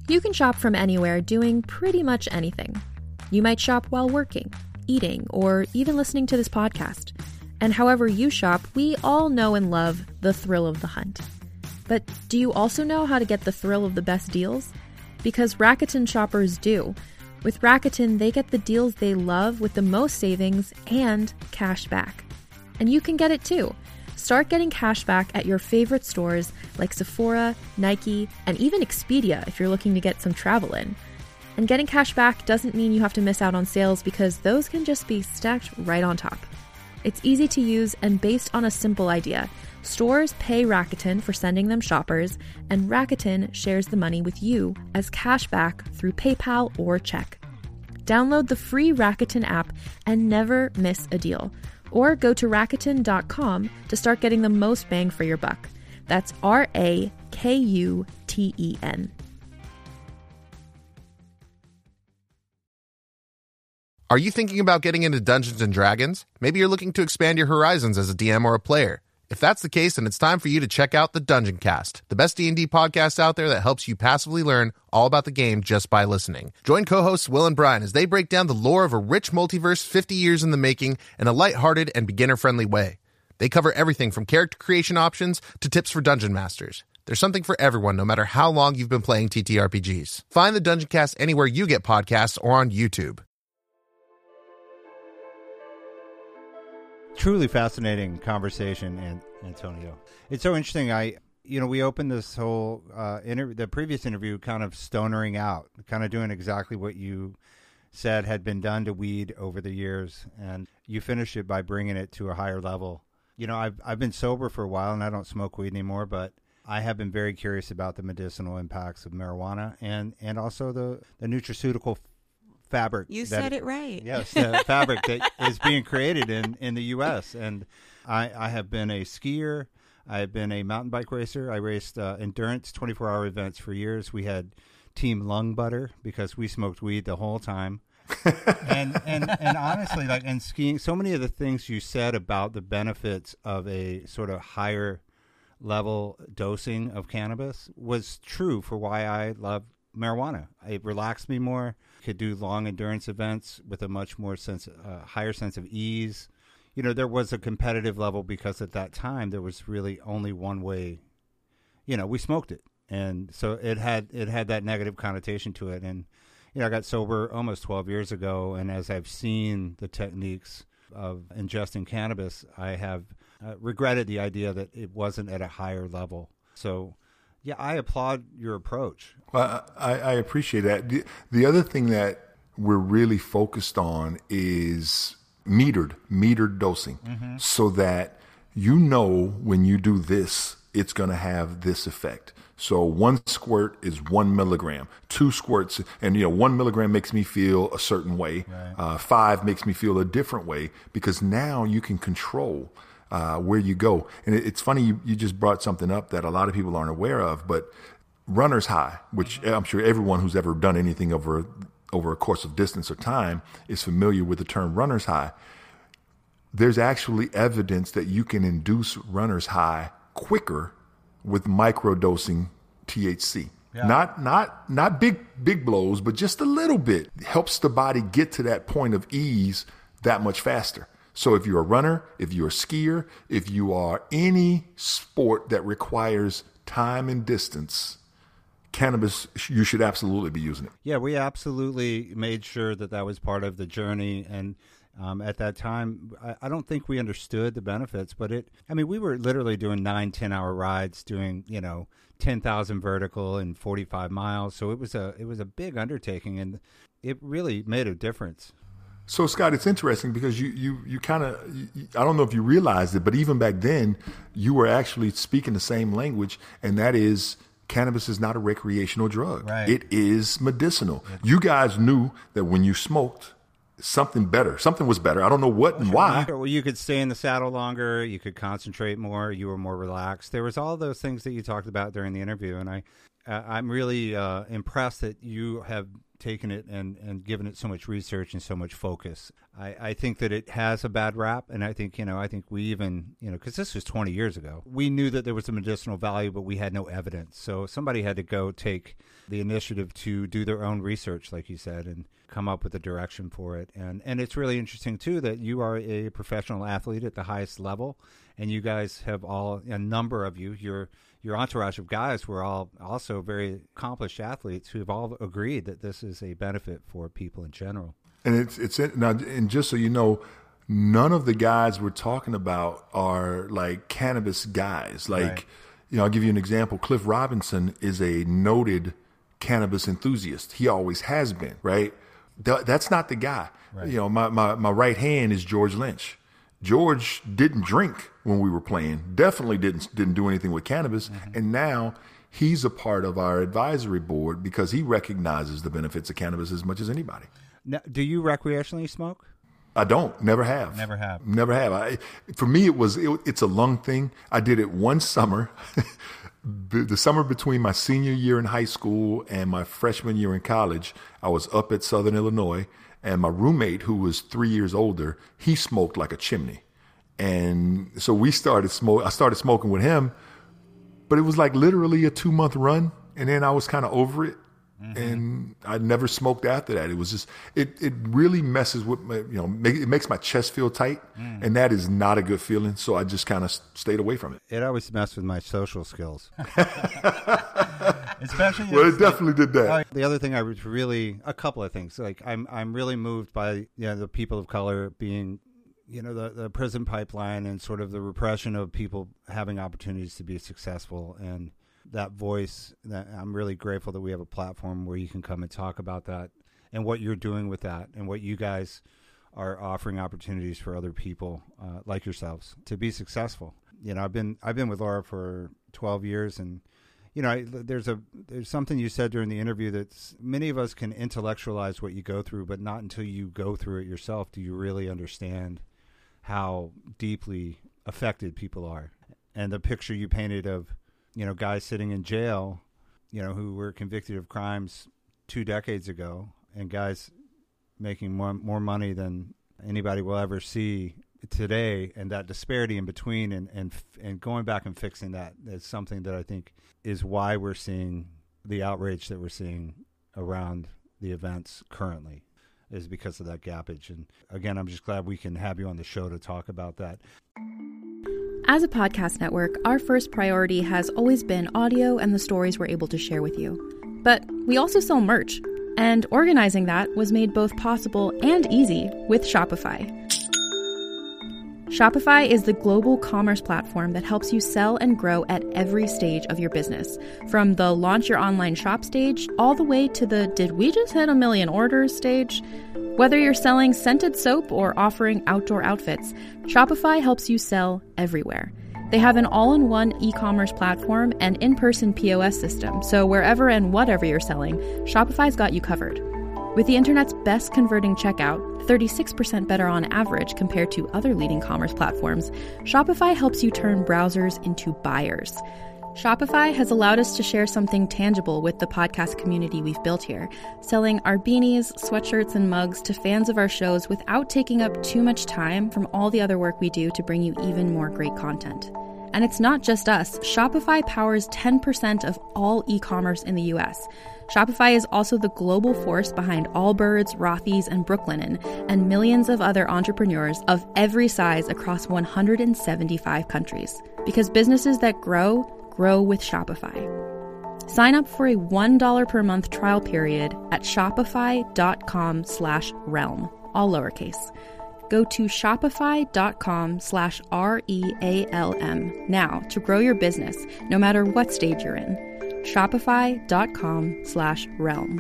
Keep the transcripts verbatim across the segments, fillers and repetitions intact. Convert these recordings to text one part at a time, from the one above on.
You can shop from anywhere doing pretty much anything. You might shop while working, eating, or even listening to this podcast. And however you shop, we all know and love the thrill of the hunt. But do you also know how to get the thrill of the best deals? Because Rakuten shoppers do. With Rakuten, they get the deals they love with the most savings and cash back. And you can get it too. Start getting cash back at your favorite stores like Sephora, Nike, and even Expedia if you're looking to get some travel in. And getting cash back doesn't mean you have to miss out on sales because those can just be stacked right on top. It's easy to use and based on a simple idea. Stores pay Rakuten for sending them shoppers, and Rakuten shares the money with you as cash back through PayPal or check. Download the free Rakuten app and never miss a deal. Or go to Rakuten dot com to start getting the most bang for your buck. That's R A K U T E N. Are you thinking about getting into Dungeons and Dragons? Maybe you're looking to expand your horizons as a D M or a player. If that's the case, then it's time for you to check out the Dungeon Cast, the best D and D podcast out there that helps you passively learn all about the game just by listening. Join co-hosts Will and Brian as they break down the lore of a rich multiverse fifty years in the making in a lighthearted and beginner-friendly way. They cover everything from character creation options to tips for dungeon masters. There's something for everyone, no matter how long you've been playing T T R P Gs. Find the Dungeon Cast anywhere you get podcasts or on YouTube. Truly fascinating conversation, and Antonio. It's so interesting. I, you know, we opened this whole uh, interview, the previous interview, kind of stonering out, kind of doing exactly what you said had been done to weed over the years, and you finished it by bringing it to a higher level. You know, I've I've been sober for a while, and I don't smoke weed anymore, but I have been very curious about the medicinal impacts of marijuana and and also the the nutraceutical fabric. You that, said it right. Yes, the fabric that is being created in, in the U S. And I, I have been a skier. I have been a mountain bike racer. I raced uh, endurance twenty-four hour events for years. We had Team Lung Butter because we smoked weed the whole time. and, and and honestly, like in skiing, so many of the things you said about the benefits of a sort of higher level dosing of cannabis was true for why I love marijuana. It relaxed me more. Could do long endurance events with a much more sense, uh, higher sense of ease. You know, there was a competitive level because at that time there was really only one way. You know, we smoked it, and so it had it had that negative connotation to it. And you know, I got sober almost twelve years ago, and as I've seen the techniques of ingesting cannabis, I have uh, regretted the idea that it wasn't at a higher level. So. Yeah, I applaud your approach. Well, I, I appreciate that. The, the other thing that we're really focused on is metered, metered dosing, mm-hmm. so that you know when you do this, it's going to have this effect. So one squirt is one milligram, two squirts, and you know, one milligram makes me feel a certain way. Right. Uh, five makes me feel a different way because now you can control Uh, where you go. And it, it's funny, you, you just brought something up that a lot of people aren't aware of, but runner's high, which I'm sure everyone who's ever done anything over, over a course of distance or time is familiar with the term runner's high. There's actually evidence that you can induce runner's high quicker with microdosing T H C. Yeah. Not, not, not big, big blows, but just a little bit. It helps the body get to that point of ease that much faster. So if you're a runner, if you're a skier, if you are any sport that requires time and distance, cannabis, you should absolutely be using it. Yeah, we absolutely made sure that that was part of the journey. And um, at that time, I, I don't think we understood the benefits, but it, I mean, we were literally doing nine, ten hour rides doing, you know, ten thousand vertical and forty-five miles. So it was a, it was a big undertaking, and it really made a difference. So, Scott, it's interesting because you, you, you kind of, I don't know if you realized it, but even back then, you were actually speaking the same language, and that is cannabis is not a recreational drug. Right. It is medicinal. Yeah. You guys knew that when you smoked, something better, something was better. I don't know what and why. Well, you could stay in the saddle longer. You could concentrate more. You were more relaxed. There was all those things that you talked about during the interview, and I, uh, I'm really uh, impressed that you have taken it and, and given it so much research and so much focus. I, I think that it has a bad rap, and I think, you know, I think we even, you know, because this was twenty years ago, we knew that there was a medicinal value, but we had no evidence. So somebody had to go take the initiative to do their own research, like you said, and come up with a direction for it. And and it's really interesting, too, that you are a professional athlete at the highest level, and you guys have all, a number of you, your your entourage of guys were all also very accomplished athletes who have all agreed that this is a benefit for people in general. And it's it's now, and just so you know, none of the guys we're talking about are like cannabis guys. Like, right. you know, I'll give you an example. Cliff Robinson is a noted cannabis enthusiast. He always has been, right? Th- that's not the guy. Right. You know, my, my, my right hand is George Lynch. George didn't drink when we were playing. Definitely didn't didn't do anything with cannabis. Mm-hmm. And now he's a part of our advisory board because he recognizes the benefits of cannabis as much as anybody. Now, do you recreationally smoke? I don't. Never have. Never have. Never have. I, for me, it was it, it's a lung thing. I did it one summer, the summer between my senior year in high school and my freshman year in college. I was up at Southern Illinois, and my roommate, who was three years older, he smoked like a chimney, and so we started smoke. I started smoking with him, but it was like literally a two month run, and then I was kind of over it. Mm-hmm. And I never smoked after that. It was just, it, it really messes with my, you know, make, it makes my chest feel tight. Mm. And that is not a good feeling. So I just kind of stayed away from it. It always messed with my social skills. Especially. Well, it definitely did that. Uh, the other thing I was really, a couple of things, like I'm, I'm really moved by, you know, the people of color being, you know, the, the prison pipeline and sort of the repression of people having opportunities to be successful. And that voice, that I'm really grateful that we have a platform where you can come and talk about that and what you're doing with that and what you guys are offering opportunities for other people uh, like yourselves to be successful. You know, I've been I've been with Laura for twelve years, and you know, I, there's a there's something you said during the interview that many of us can intellectualize what you go through, but not until you go through it yourself do you really understand how deeply affected people are. And the picture you painted of, you know, guys sitting in jail, you know, who were convicted of crimes two decades ago, and guys making more more money than anybody will ever see today, and that disparity in between, and and and going back and fixing that is something that I think is why we're seeing the outrage that we're seeing around the events currently, is because of that gappage. And again, I'm just glad we can have you on the show to talk about that. As a podcast network, our first priority has always been audio and the stories we're able to share with you. But we also sell merch, and organizing that was made both possible and easy with Shopify. Shopify is the global commerce platform that helps you sell and grow at every stage of your business, from the launch your online shop stage all the way to the did we just hit a million orders stage. Whether you're selling scented soap or offering outdoor outfits, Shopify helps you sell everywhere. They have an all-in-one e-commerce platform and in-person P O S system, so wherever and whatever you're selling, Shopify's got you covered. With the internet's best converting checkout, thirty-six percent better on average compared to other leading commerce platforms, Shopify helps you turn browsers into buyers. Shopify has allowed us to share something tangible with the podcast community we've built here, selling our beanies, sweatshirts, and mugs to fans of our shows without taking up too much time from all the other work we do to bring you even more great content. And it's not just us. Shopify powers ten percent of all e-commerce in the U S. Shopify is also the global force behind Allbirds, Rothy's, and Brooklinen, and millions of other entrepreneurs of every size across one hundred seventy-five countries. Because businesses that grow, grow with Shopify. Sign up for a one dollar per month trial period at shopify.com slash realm, all lowercase. Go to shopify.com slash R-E-A-L-M now to grow your business, no matter what stage you're in. Shopify.com slash realm.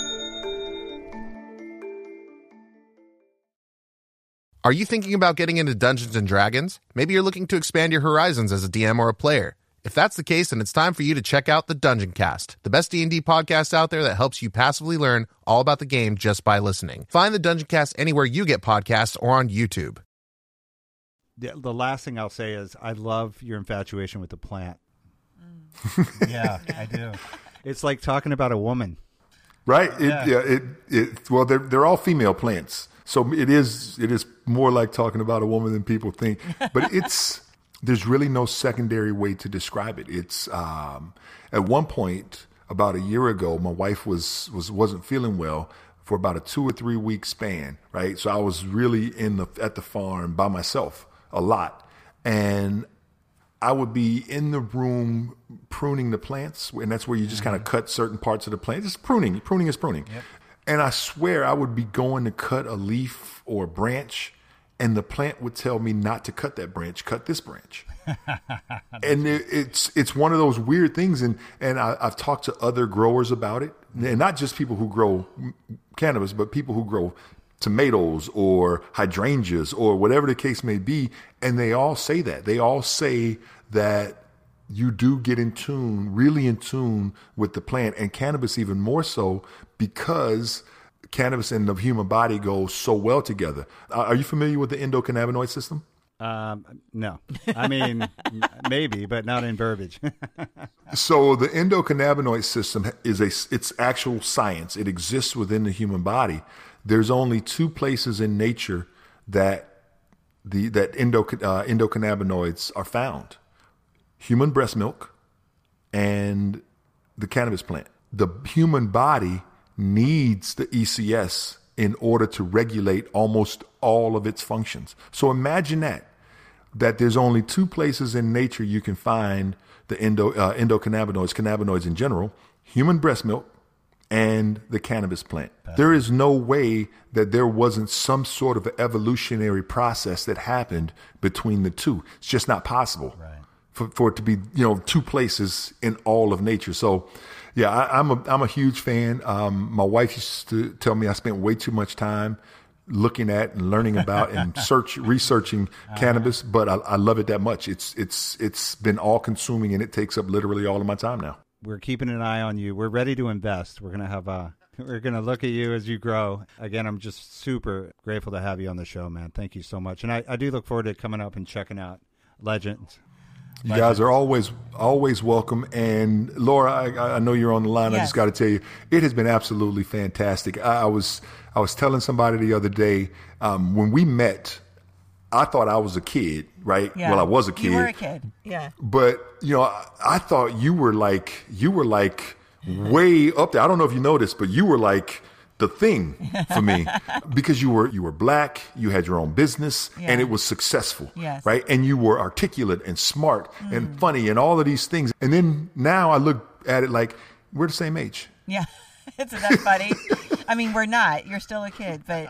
Are you thinking about getting into Dungeons and Dragons? Maybe you're looking to expand your horizons as a D M or a player. If that's the case, then it's time for you to check out the Dungeon Cast, the best D and D podcast out there that helps you passively learn all about the game just by listening. Find the Dungeon Cast anywhere you get podcasts or on YouTube. The, the last thing I'll say is I love your infatuation with the plant. Mm. Yeah, I do. It's like talking about a woman. Right? It, yeah. yeah it, it, well, they're, they're all female plants. So it is it is more like talking about a woman than people think. But it's there's really no secondary way to describe it. It's um, at one point about a year ago, my wife was was wasn't feeling well for about a two or three week span, right? So I was really in the at the farm by myself a lot, and I would be in the room pruning the plants, and that's where you just mm-hmm. kind of cut certain parts of the plant. Just pruning. Pruning is pruning. Yep. And I swear I would be going to cut a leaf or a branch, and the plant would tell me not to cut that branch, cut this branch. And it, it's it's one of those weird things. And, and I, I've talked to other growers about it, and not just people who grow cannabis, but people who grow tomatoes or hydrangeas or whatever the case may be. And they all say that. They all say that you do get in tune, really in tune with the plant, and cannabis even more so because cannabis and the human body go so well together. Uh, are you familiar with the endocannabinoid system? Um, no. I mean, maybe, but not in Burbage. So the endocannabinoid system is a, it's actual science. It exists within the human body. There's only two places in nature that the that endo, uh, endocannabinoids are found: human breast milk and the cannabis plant. The human body needs the E C S in order to regulate almost all of its functions. So imagine that, that there's only two places in nature you can find the endo, uh, endocannabinoids, cannabinoids in general: human breast milk and the cannabis plant. There is no way that there wasn't some sort of evolutionary process that happened between the two. It's just not possible right. for, for it to be, you know, two places in all of nature. So, yeah, I, I'm a I'm a huge fan. Um, my wife used to tell me I spent way too much time looking at and learning about and search researching uh-huh. cannabis, but I, I love it that much. It's it's it's been all consuming, and it takes up literally all of my time now. We're keeping an eye on you. We're ready to invest. We're gonna have a we're gonna look at you as you grow. Again, I'm just super grateful to have you on the show, man. Thank you so much, and I, I do look forward to coming up and checking out Legends. You guys are always, always welcome. And Laura, I, I know you're on the line. Yes. I just got to tell you, it has been absolutely fantastic. I, I was, I was telling somebody the other day, um, when we met, I thought I was a kid, right? Yeah. Well, I was a kid. You were a kid. Yeah. But, you know, I, I thought you were like, you were like way up there. I don't know if you noticed, but you were like the thing for me because you were you were black, you had your own business, yeah. and it was successful, yes. right? And you were articulate and smart mm. and funny and all of these things. And then now I look at it like we're the same age. Yeah, isn't that funny? I mean, we're not. You're still a kid, but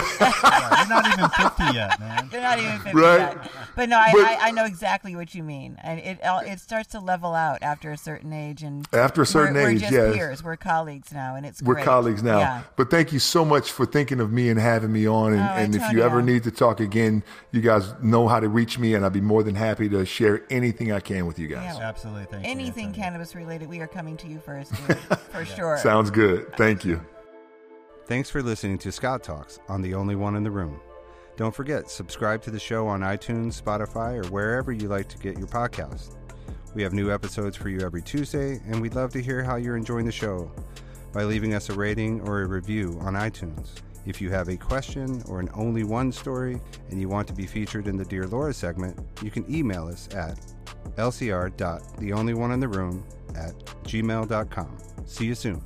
yeah, you're not even fifty yet, man. You're not even fifty right? yet. But no, I, but, I, I know exactly what you mean, and it it starts to level out after a certain age, and after a certain we're, age, we're just yes. peers. We're colleagues now, and it's we're great. colleagues now. Yeah. But thank you so much for thinking of me and having me on. And, oh, and if you Antonio. ever need to talk again, you guys know how to reach me, and I'd be more than happy to share anything I can with you guys. Yeah. Absolutely, thank you. Anything cannabis related, we are coming to you first, dude, for sure. Sounds good. Thank you. Thanks for listening to Scout Talks on The Only One in the Room. Don't forget, subscribe to the show on iTunes, Spotify, or wherever you like to get your podcast. We have new episodes for you every Tuesday, and we'd love to hear how you're enjoying the show by leaving us a rating or a review on iTunes. If you have a question or an Only One story and you want to be featured in the Dear Laura segment, you can email us at l c r dot the only one in the room at gmail dot com. See you soon.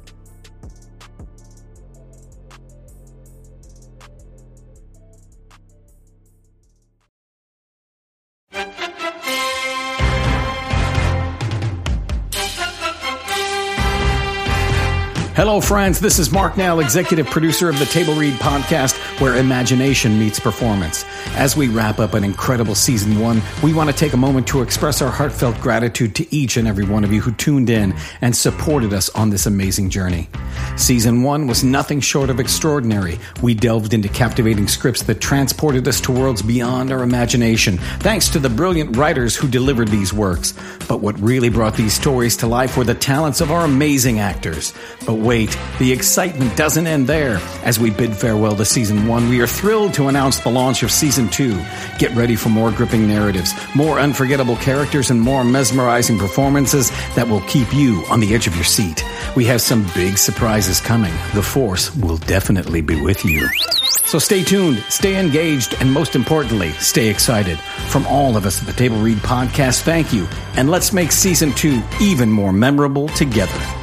Hello, friends. This is Mark Nell, executive producer of the Table Read podcast, where imagination meets performance. As we wrap up an incredible season one, we want to take a moment to express our heartfelt gratitude to each and every one of you who tuned in and supported us on this amazing journey. Season one was nothing short of extraordinary. We delved into captivating scripts that transported us to worlds beyond our imagination, thanks to the brilliant writers who delivered these works. But what really brought these stories to life were the talents of our amazing actors. But wait, the excitement doesn't end there. As we bid farewell to season one, we are thrilled to announce the launch of season two. Get ready for more gripping narratives, more unforgettable characters, and more mesmerizing performances that will keep you on the edge of your seat. We have some big surprises coming. The Force will definitely be with you. So stay tuned, stay engaged, and most importantly, stay excited. From all of us at the Table Read Podcast, thank you. And let's make season two even more memorable together.